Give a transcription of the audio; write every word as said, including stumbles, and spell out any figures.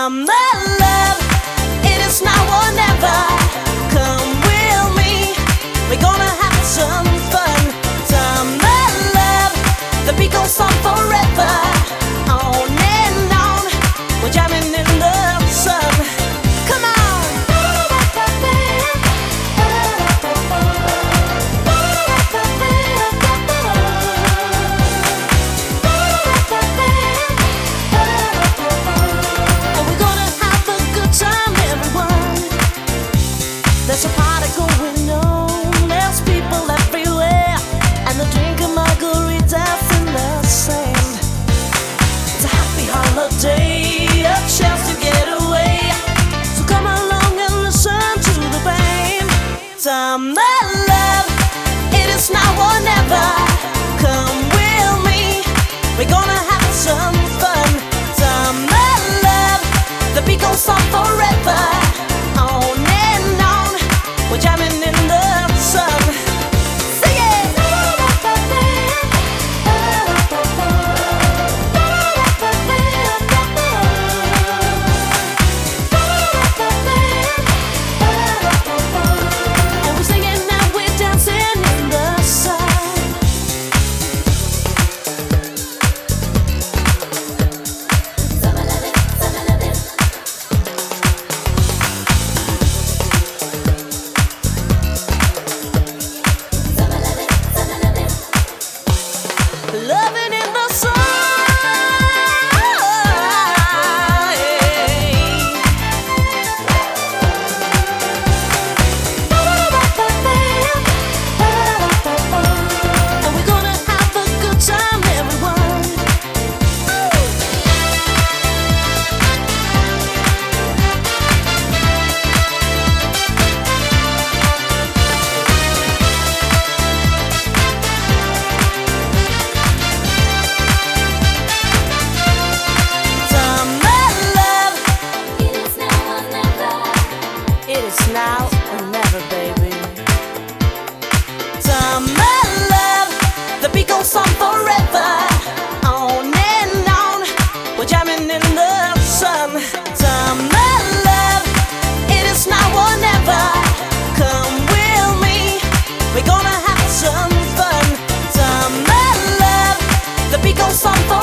Summer love, it is now or never. Come with me, we're gonna have some fun. Summer love, the beat goes on forever. On and on, we're jamming in the sun. Come on. There's a party going on, there's people everywhere, and they're drinking margaritas in the sand. It's a happy holiday, a chance to get away. So come along and listen to the band. Summer love, it is now or never. Come with me, we're gonna have some fun. Summer love, the beat goes on forever. On and on, we're jamming in the sun. Sing it! And we're singing and we're dancing in the sun. Loving in the sun. And we're gonna have a good time, everyone. It is now or never, baby. Summer love, the beat goes on forever. On and on, we're jamming in the sun. Summer love, it is now or never. Come with me, we're gonna have some fun. Summer love, the beat goes on forever.